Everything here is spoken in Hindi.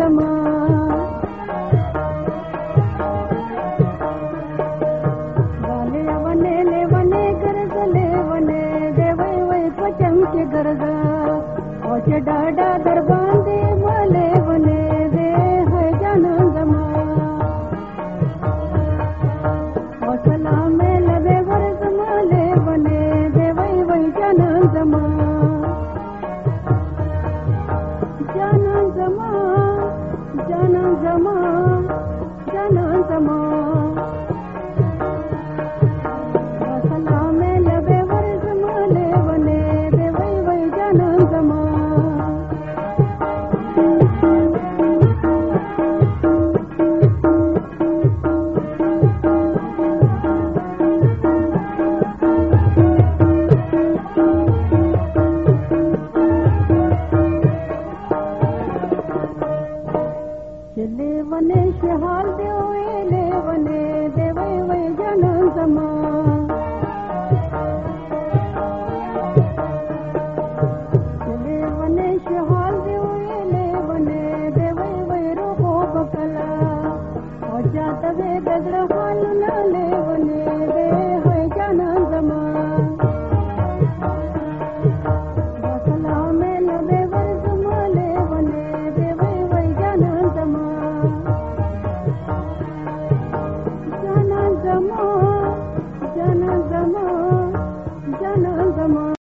जमा वाले वने ले वने गरज ले वने देवे वै पचम के गरज ओचे डाडा दरबांदे वाले वने दे है जन जमा ओ सलाम लबे वर्ष माले वने देवे वै जन जमा